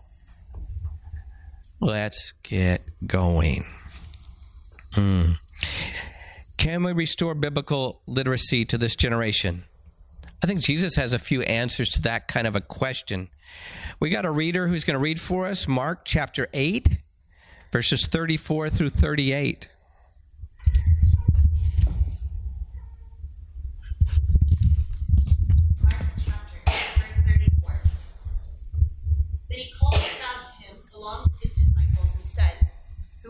Let's get going. Mm. Can we restore biblical literacy to this generation? I think Jesus has a few answers to that kind of a question. We got a reader who's going to read for us, Mark chapter eight, verses thirty-four through thirty-eight. Mark chapter eight, verse thirty-four.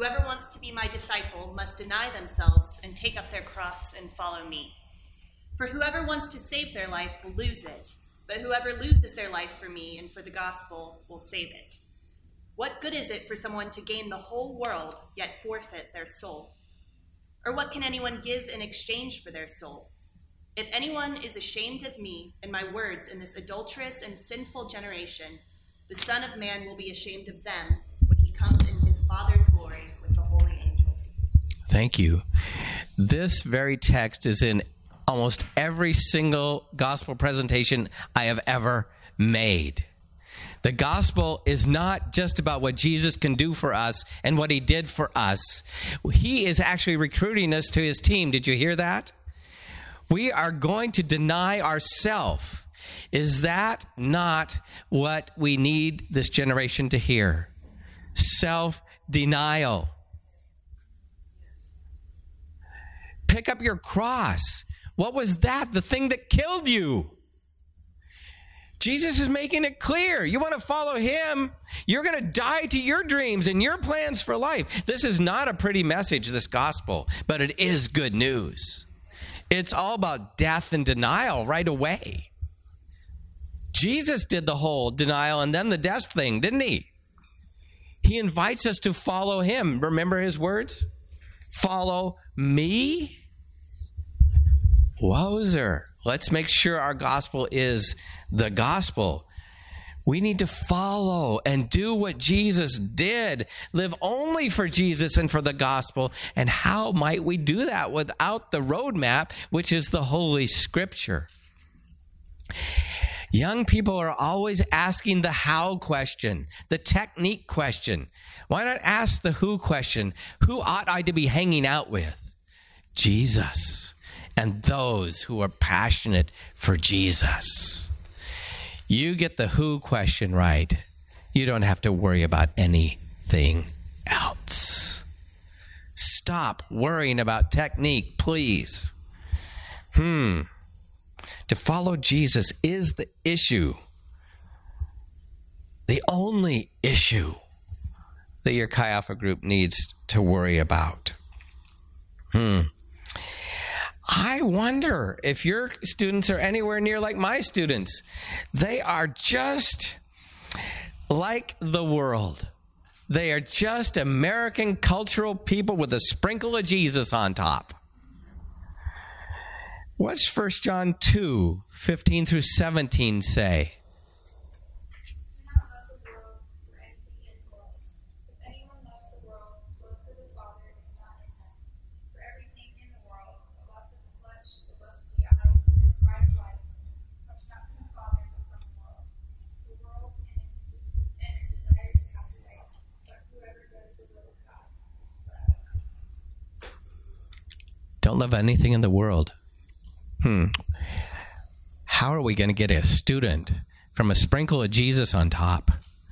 Whoever wants to be my disciple must deny themselves and take up their cross and follow me. For whoever wants to save their life will lose it, but whoever loses their life for me and for the gospel will save it. What good is it for someone to gain the whole world, yet forfeit their soul? Or what can anyone give in exchange for their soul? If anyone is ashamed of me and my words in this adulterous and sinful generation, the Son of Man will be ashamed of them when he comes in his Father's glory with the holy angels. Thank you. This very text is in almost every single gospel presentation I have ever made. The gospel is not just about what Jesus can do for us and what he did for us. He is actually recruiting us to his team. Did you hear that? We are going to deny ourselves. Is that not what we need this generation to hear? Self-denial. Pick up your cross. What was that? The thing that killed you. Jesus is making it clear. You want to follow him, you're going to die to your dreams and your plans for life. This is not a pretty message, this gospel, but it is good news. It's all about death and denial right away. Jesus did the whole denial and then the death thing, didn't he? He invites us to follow him. Remember his words? Follow me? Wowzer. Let's make sure our gospel is the gospel. We need to follow and do what Jesus did. Live only for Jesus and for the gospel. And how might we do that without the roadmap, which is the Holy Scripture? Young people are always asking the how question, the technique question. Why not ask the who question? Who ought I to be hanging out with? Jesus. And those who are passionate for Jesus. You get the who question right, you don't have to worry about anything else. Stop worrying about technique, please. Hmm. To follow Jesus is the issue. The only issue that your Chi Alpha group needs to worry about. Hmm. I wonder if your students are anywhere near like my students. They are just like the world. They are just American cultural people with a sprinkle of Jesus on top. What's First John two, fifteen through seventeen say? Don't love anything in the world. Hmm. How are we going to get a student from a sprinkle of Jesus on top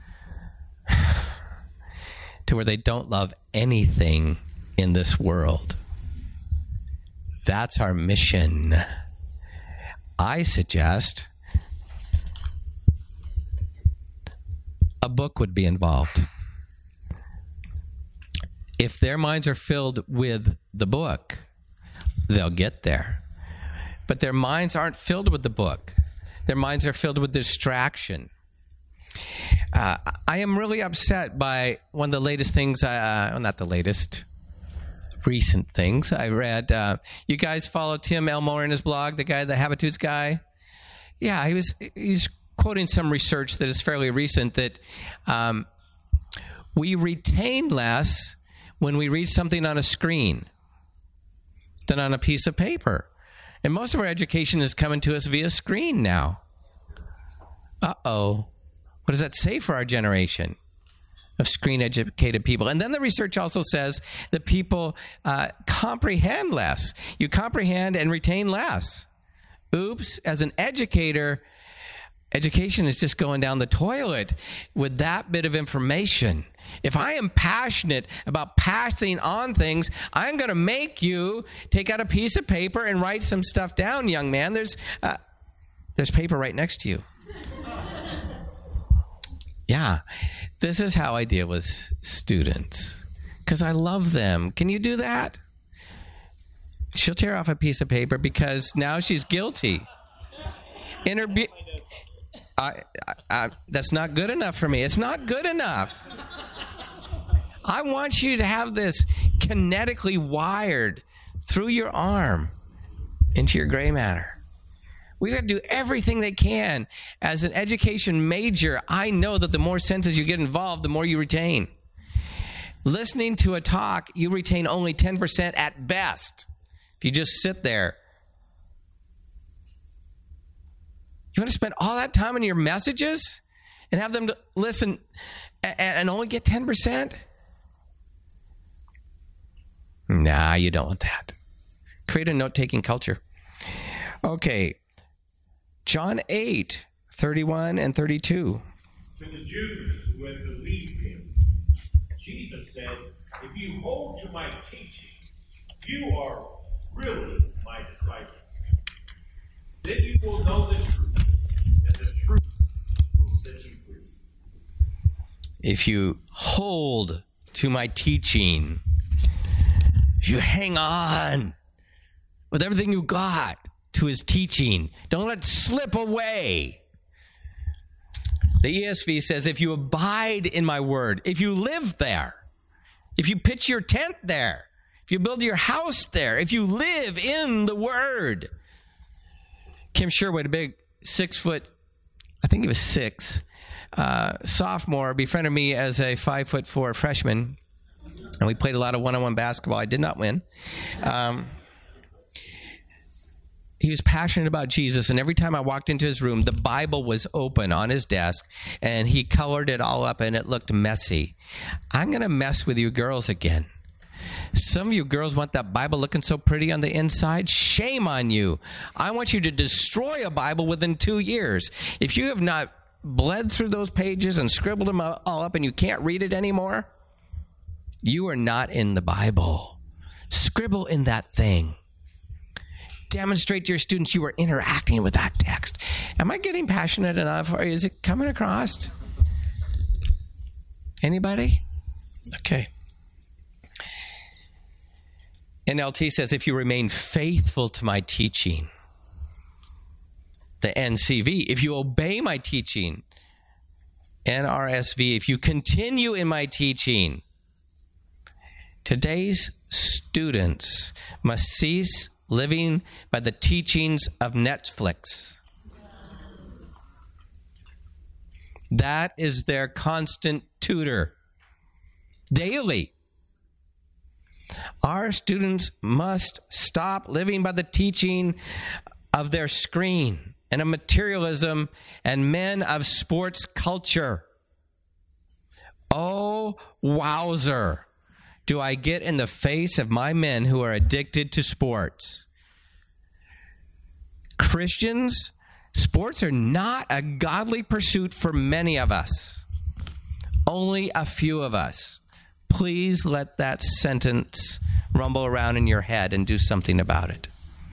to where they don't love anything in this world? That's our mission. I suggest a book would be involved. If their minds are filled with the book, they'll get there. But their minds aren't filled with the book. Their minds are filled with distraction. Uh, I am really upset by one of the latest things, uh, well, not the latest, recent things I read. Uh, you guys follow Tim Elmore in his blog, the guy, the Habitudes guy? Yeah, he was he's quoting some research that is fairly recent that um, we retain less when we read something on a screen than on a piece of paper. And most of our education is coming to us via screen now. Uh-oh. What does that say for our generation of screen-educated people? And then the research also says that people uh, comprehend less. You comprehend and retain less. Oops, as an educator, education is just going down the toilet with that bit of information. If I am passionate about passing on things, I'm going to make you take out a piece of paper and write some stuff down, young man. There's uh, there's paper right next to you. Yeah, this is how I deal with students. because I love them. Can you do that? She'll tear off a piece of paper because now she's guilty. In her be- I, I, I, that's not good enough for me. It's not good enough. I want you to have this kinetically wired through your arm into your gray matter. We've got to do everything they can. As an education major, I know that the more senses you get involved, the more you retain. Listening to a talk, you retain only ten percent at best. If you just sit there. You want to spend all that time on your messages and have them to listen and only get ten percent? Nah, you don't want that. Create a note-taking culture. Okay. John eight, thirty-one and thirty-two. To the Jews who had believed him, Jesus said, if you hold to my teaching, you are really my disciples. Then you will know the truth, and the truth will set you free. If you hold to my teaching, if you hang on with everything you got to his teaching, don't let it slip away. The E S V says, if you abide in my word, if you live there, if you pitch your tent there, if you build your house there, if you live in the word. Kim Sherwood, a big six foot, I think he was six, uh, sophomore, befriended me as a five foot four freshman. And we played a lot of one-on-one basketball. I did not win. Um, he was passionate about Jesus, and every time I walked into his room, the Bible was open on his desk, and he colored it all up, and it looked messy. I'm going to mess with you girls again. Some of you girls want that Bible looking so pretty on the inside. Shame on you. I want you to destroy a Bible within two years. If you have not bled through those pages and scribbled them all up and you can't read it anymore, you are not in the Bible. Scribble in that thing. Demonstrate to your students you are interacting with that text. Am I getting passionate enough, or is it coming across? Anybody? Okay. N L T says, if you remain faithful to my teaching. The N C V, if you obey my teaching. N R S V, if you continue in my teaching. Today's students must cease living by the teachings of Netflix. That is their constant tutor. Daily. Our students must stop living by the teaching of their screen and of materialism and men of sports culture. Oh, wowzer. Do I get in the face of my men who are addicted to sports? Christians, sports are not a godly pursuit for many of us. Only a few of us. Please let that sentence rumble around in your head and do something about it.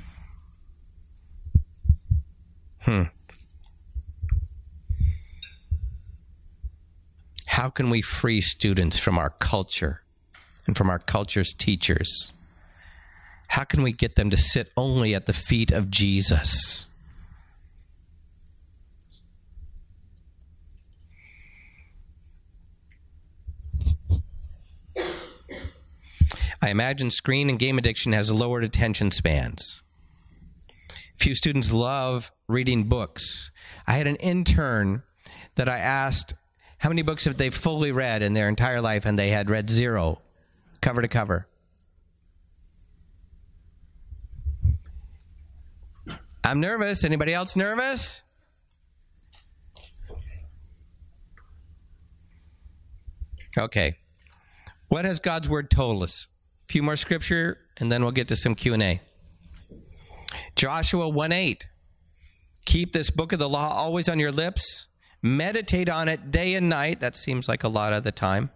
Hmm. How can we free students from our culture and from our culture's teachers? How can we get them to sit only at the feet of Jesus? I imagine screen and game addiction has lowered attention spans. Few students love reading books. I had an intern that I asked how many books have they fully read in their entire life, and they had read zero, cover to cover. I'm nervous. Anybody else nervous? Okay. What has God's word told us? A few more scripture, and then we'll get to some Q and A. Joshua one eight. Keep this book of the law always on your lips. Meditate on it day and night. That seems like a lot of the time.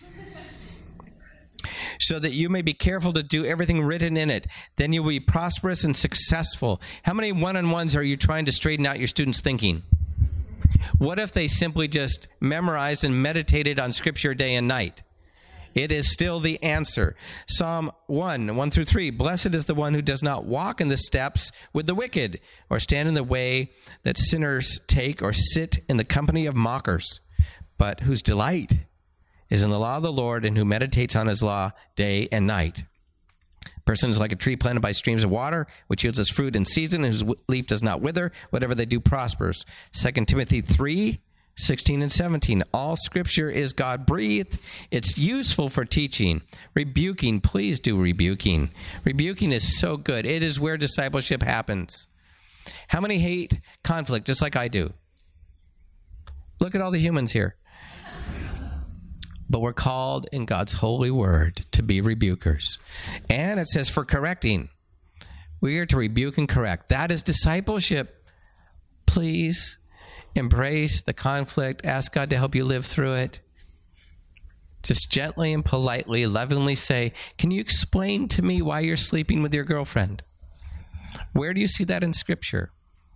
So that you may be careful to do everything written in it. Then you'll be prosperous and successful. How many one-on-ones are you trying to straighten out your students' thinking? What if they simply just memorized and meditated on scripture day and night? It is still the answer. Psalm one, one through three. Blessed is the one who does not walk in the steps with the wicked, or stand in the way that sinners take, or sit in the company of mockers, but whose delight is in the law of the Lord, and who meditates on his law day and night. Person is like a tree planted by streams of water, which yields its fruit in season, and whose leaf does not wither. Whatever they do prospers. Second Timothy three, sixteen and seventeen. All scripture is God-breathed. It's useful for teaching, rebuking. Please do rebuking. Rebuking is so good. It is where discipleship happens. How many hate conflict just like I do? Look at all the humans here. But we're called in God's holy word to be rebukers. And it says for correcting. We are to rebuke and correct. That is discipleship. Please embrace the conflict. Ask God to help you live through it. Just gently and politely, lovingly say, can you explain to me why you're sleeping with your girlfriend? Where do you see that in Scripture?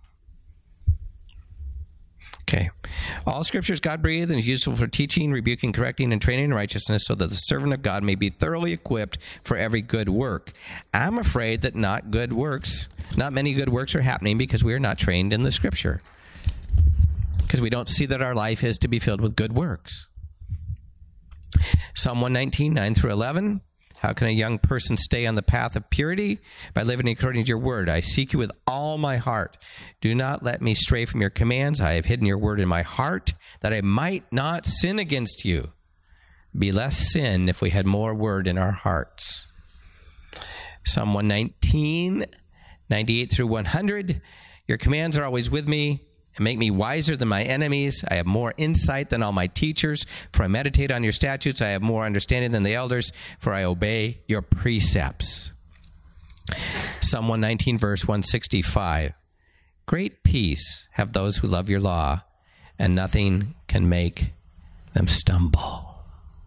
Okay. All Scripture is God-breathed and is useful for teaching, rebuking, correcting, and training in righteousness, so that the servant of God may be thoroughly equipped for every good work. I'm afraid that not good works, not many good works are happening because we are not trained in the Scripture. Because we don't see that our life is to be filled with good works. Psalm one nineteen, nine through eleven. How can a young person stay on the path of purity? By living according to your word. I seek you with all my heart. Do not let me stray from your commands. I have hidden your word in my heart, that I might not sin against you. Be less sin if we had more word in our hearts. Psalm one nineteen, ninety-eight through one hundred. Your commands are always with me, and make me wiser than my enemies. I have more insight than all my teachers, for I meditate on your statutes. I have more understanding than the elders, for I obey your precepts. Psalm one nineteen, verse one sixty-five. Great peace have those who love your law, and nothing can make them stumble.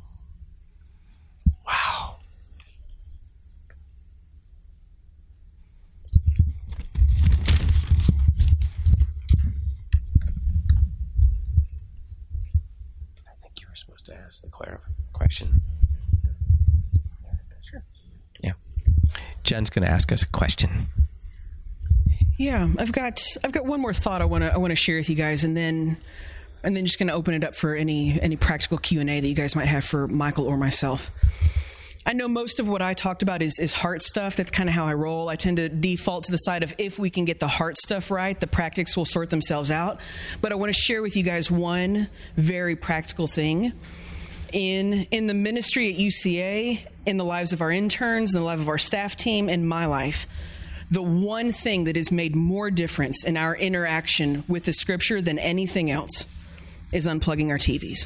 Wow. To ask the question. Sure. Yeah. Jen's going to ask us a question. Yeah, I've got I've got one more thought I want to I want to share with you guys, and then and then just going to open it up for any any practical Q and A that you guys might have for Michael or myself. I know most of what I talked about is, is heart stuff. That's kind of how I roll. I tend to default to the side of if we can get the heart stuff right, the practices will sort themselves out. But I want to share with you guys one very practical thing. In in the ministry at U C A, in the lives of our interns, in the life of our staff team, in my life, the one thing that has made more difference in our interaction with the Scripture than anything else is unplugging our T Vs.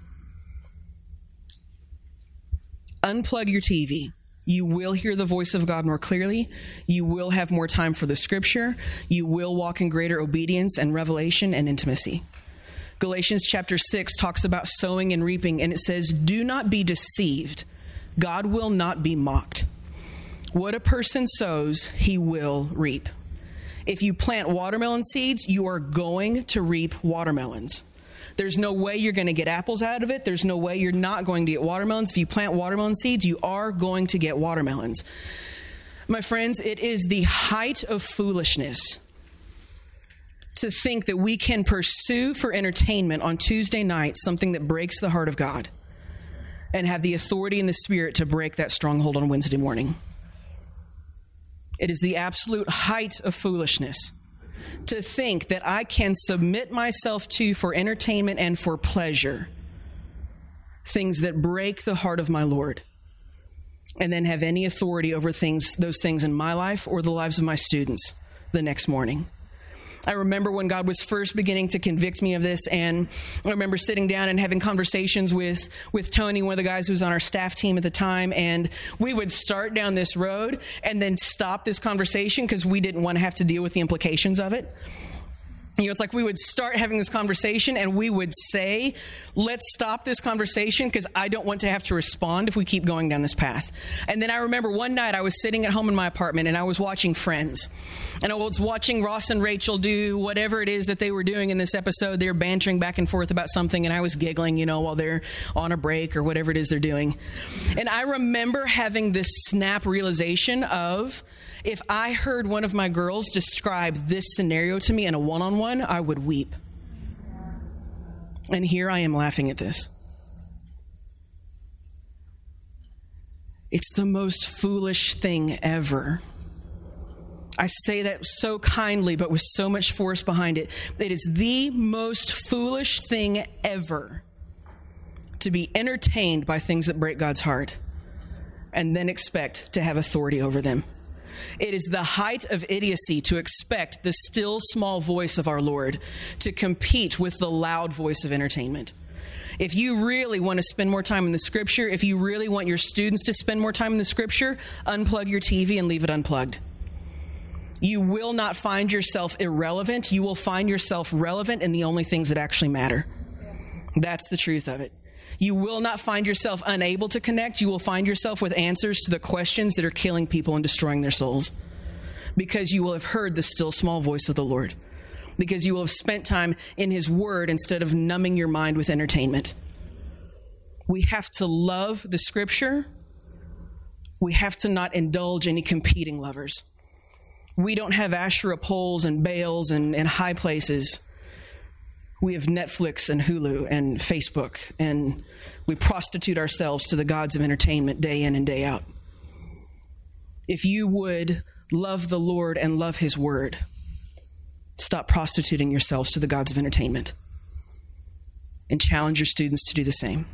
Unplug your T V. You will hear the voice of God more clearly. You will have more time for the Scripture. You will walk in greater obedience and revelation and intimacy. Galatians chapter six talks about sowing and reaping, and it says, do not be deceived. God will not be mocked. What a person sows, he will reap. If you plant watermelon seeds, you are going to reap watermelons. There's no way you're going to get apples out of it. There's no way you're not going to get watermelons. If you plant watermelon seeds, you are going to get watermelons. My friends, it is the height of foolishness to think that we can pursue for entertainment on Tuesday night something that breaks the heart of God and have the authority in the Spirit to break that stronghold on Wednesday morning. It is the absolute height of foolishness to think that I can submit myself to for entertainment and for pleasure things that break the heart of my Lord, and then have any authority over things, those things in my life or the lives of my students the next morning. I remember when God was first beginning to convict me of this, and I remember sitting down and having conversations with, with Tony, one of the guys who was on our staff team at the time, and we would start down this road and then stop this conversation because we didn't want to have to deal with the implications of it. You know, it's like we would start having this conversation and we would say, let's stop this conversation because I don't want to have to respond if we keep going down this path. And then I remember one night I was sitting at home in my apartment and I was watching Friends. And I was watching Ross and Rachel do whatever it is that they were doing in this episode. They were bantering back and forth about something and I was giggling, you know, while they're on a break or whatever it is they're doing. And I remember having this snap realization of, if I heard one of my girls describe this scenario to me in a one-on-one, I would weep. And here I am laughing at this. It's the most foolish thing ever. I say that so kindly, but with so much force behind it. It is the most foolish thing ever to be entertained by things that break God's heart and then expect to have authority over them. It is the height of idiocy to expect the still small voice of our Lord to compete with the loud voice of entertainment. If you really want to spend more time in the scripture, if you really want your students to spend more time in the scripture, unplug your T V and leave it unplugged. You will not find yourself irrelevant. You will find yourself relevant in the only things that actually matter. That's the truth of it. You will not find yourself unable to connect. You will find yourself with answers to the questions that are killing people and destroying their souls. Because you will have heard the still small voice of the Lord. Because you will have spent time in his word instead of numbing your mind with entertainment. We have to love the scripture. We have to not indulge any competing lovers. We don't have Asherah poles and Baals and, and high places. We have Netflix and Hulu and Facebook, and we prostitute ourselves to the gods of entertainment day in and day out. If you would love the Lord and love his word, stop prostituting yourselves to the gods of entertainment and challenge your students to do the same.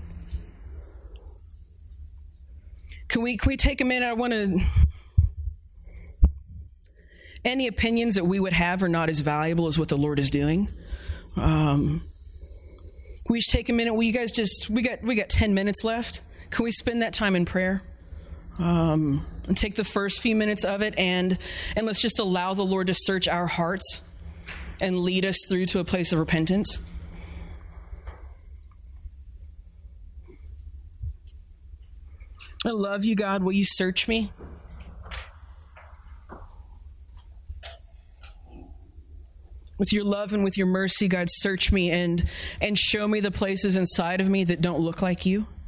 Can we, can we take a minute? I want to... Any opinions that we would have are not as valuable as what the Lord is doing. Um, can we just take a minute? Will you guys just, we got, we got ten minutes left. Can we spend that time in prayer? Um, and take the first few minutes of it and, and let's just allow the Lord to search our hearts and lead us through to a place of repentance. I love you, God. Will you search me? With your love and with your mercy, God, search me and, and show me the places inside of me that don't look like you.